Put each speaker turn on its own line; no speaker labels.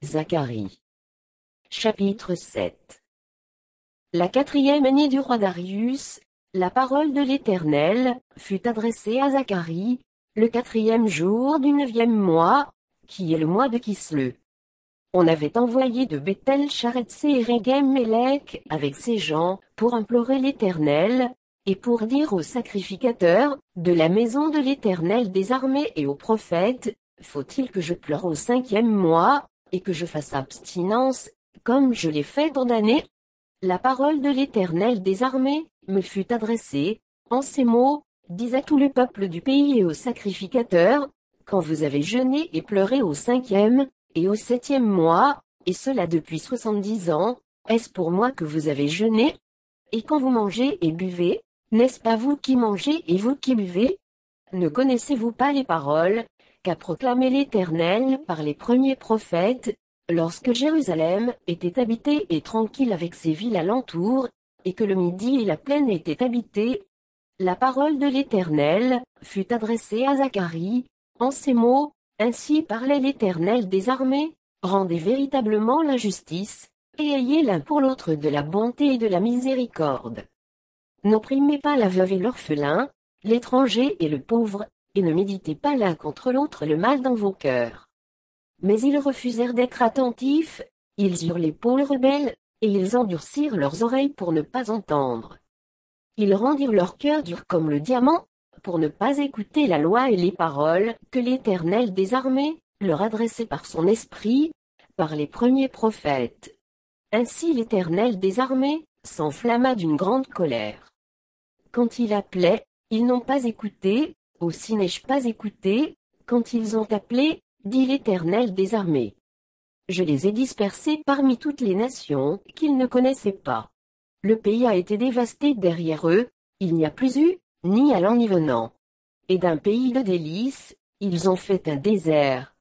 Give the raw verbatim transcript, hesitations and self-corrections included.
Zacharie. Chapitre sept. La quatrième année du roi Darius, la parole de l'Éternel fut adressée à Zacharie, le quatrième jour du neuvième mois, qui est le mois de Kisleu. On avait envoyé de Bethel Charetsé et Régem-Mélec avec ses gens pour implorer l'Éternel, et pour dire aux sacrificateurs de la maison de l'Éternel des armées et aux prophètes, faut-il que je pleure au cinquième mois, et que je fasse abstinence, comme je l'ai fait condamner? La parole de l'Éternel des armées me fut adressée, en ces mots, dis à tout le peuple du pays et aux sacrificateurs, quand vous avez jeûné et pleuré au cinquième, et au septième mois, et cela depuis soixante-dix ans, est-ce pour moi que vous avez jeûné? Et quand vous mangez et buvez, n'est-ce pas vous qui mangez et vous qui buvez? Ne connaissez-vous pas les paroles qu'a proclamées l'Éternel par les premiers prophètes, lorsque Jérusalem était habitée et tranquille avec ses villes alentour, et que le Midi et la plaine étaient habités? La parole de l'Éternel fut adressée à Zacharie, en ces mots, ainsi parlait l'Éternel des armées, rendez véritablement la justice, et ayez l'un pour l'autre de la bonté et de la miséricorde. N'opprimez pas la veuve et l'orphelin, l'étranger et le pauvre, et ne méditez pas l'un contre l'autre le mal dans vos cœurs. Mais ils refusèrent d'être attentifs, ils eurent l'épaule rebelle, et ils endurcirent leurs oreilles pour ne pas entendre. Ils rendirent leur cœur dur comme le diamant, pour ne pas écouter la loi et les paroles que l'Éternel des armées leur adressait par son esprit, par les premiers prophètes. Ainsi l'Éternel des armées s'enflamma d'une grande colère. Quand il appelait, ils n'ont pas écouté, aussi n'ai-je pas écouté, quand ils ont appelé, dit l'Éternel des armées. Je les ai dispersés parmi toutes les nations qu'ils ne connaissaient pas. Le pays a été dévasté derrière eux, il n'y a plus eu, ni allant ni venant. Et d'un pays de délices, ils ont fait un désert.